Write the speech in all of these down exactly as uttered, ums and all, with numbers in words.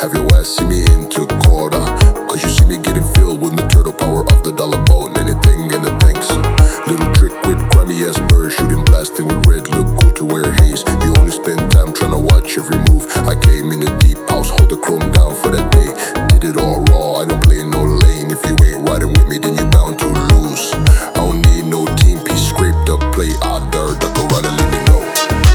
Have your ass see me into quarter? Cause you see me getting filled with the turtle power of the dollar bone. Anything and the things. Little trick with grimy ass birds, shooting blasting with red, look cool to wear haze. You only spend time trying to watch every move. I came in the deep house, hold the chrome down for that day. Did it all raw, I don't play no lane. If you ain't riding with me, then you bound to lose. I don't need no team piece, scraped up play, I dare duck around and let me know.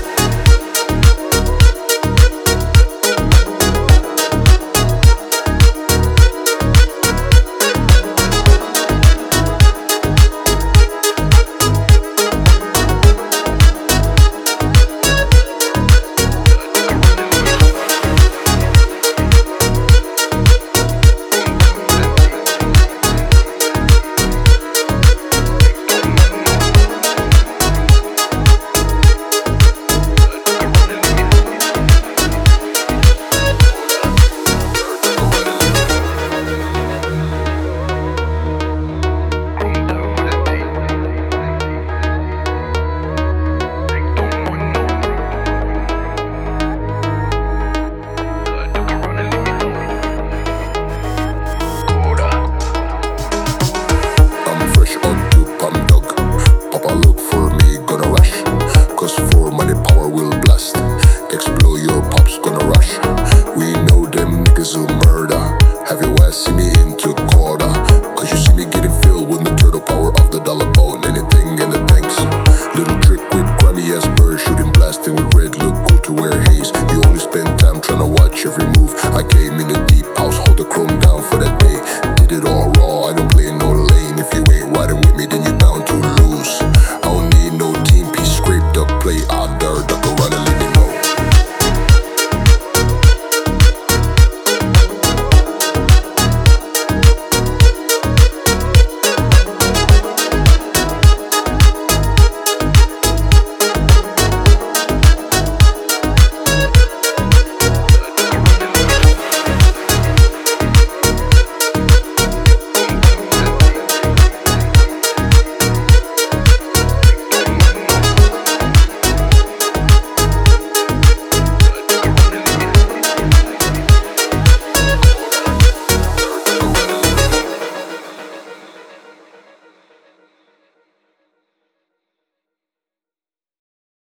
See me into quarter, cause you see me getting filled with the turtle power of the dollar bone. Anything and the things. Little trick with grimy ass birds, shooting blasting with red, look cool to wear haze. You only spend time trying to watch every move. I came in the deep house, hold the chrome down for that day. Did it all raw.